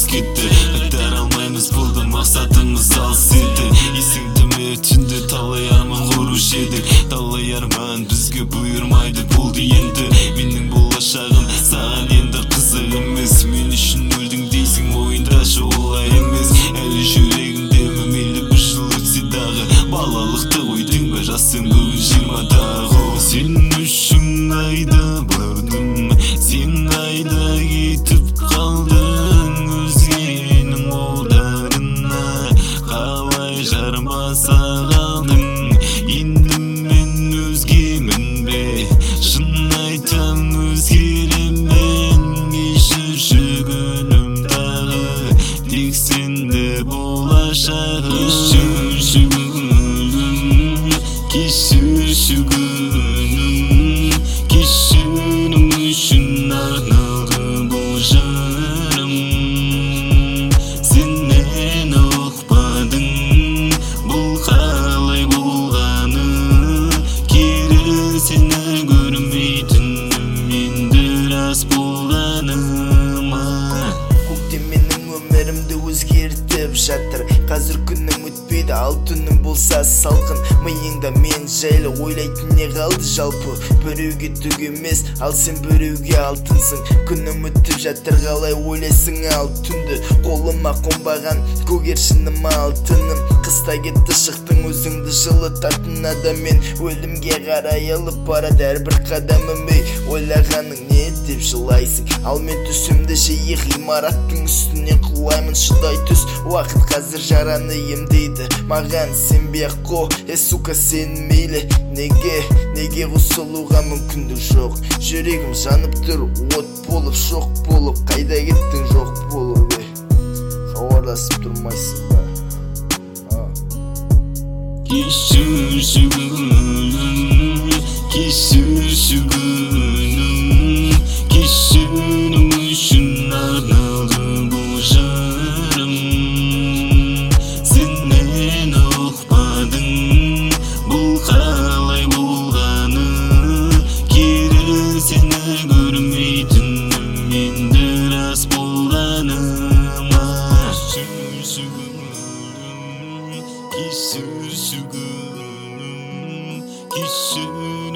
кетті. Қайтара алмаймыз болды мақсатымыз алыс еді. Есіңді ме түнде талай арман құрушы едік. Талай арман бізге бұйырмайды болды енді. Менің болашағым саған енді қызық емес. Мен үшін өлдің дейсің мойындашы олай емес. Әлі жүрегімде мейлі бір жыл өтсе дағы. Балалықты қойдың ба жасың бүгін 20-дағы. Сен үшін қайда бардым, сен қайда кетіп қалдың. Өзгенің қолдарына қалай жармаса қалдың. Енді мен өзгемін бе, шын айтам өзгеремін. Кешірші күнім тағы, тек сенде болашағы. Кешірші күнім, кешірші күнім, кешірім үшін арналды бұл жырым. Сен мені ұқпадың, бұл қалай болғаны. Кері сені көрмейтінім енді рас болғаныма. Көктем менің өмірімді өзгертіп жатыр. Қазір күнім өтпейді, ал түнім болса салқын. Миыңда мен жайлы ойлайтын не қалды жалпы. Біреуге түк емес, ал сен біреуге алтынсың. Күнім өтіп жатыр, қалай ойлайсың ал түнді. Қолыма қонбаған көгершінім алтыным. Қыста кетті шықтың өзіңді жылытатын адам. Мен өлімге қарай алып барады әрбір қадамым. Ойлағаның не деп жылайсың, ал мен түсімді жиі ғимараттың үстіне құлаймын. Шыдай түс, уақыт қазір жараны емдейді. Маған сенбей-ақ қой, сука сен мейлі. Неге қосылуға мүмкіндік жоқ. Жүрегім жанып тұр, от болып, шоқ болып. Қайда кеттің жоқ болып, хабарласып тұрмайсың ба? Кешірші күнім, кешірші күнім, кешірім үшін арналды бұл жырым. Сен мені ұқпадың, бұл қалай болғаны. Кері сені көрмейтінім енді рас болғаныма. Кешірші күнім, кешірші күнім, кешірім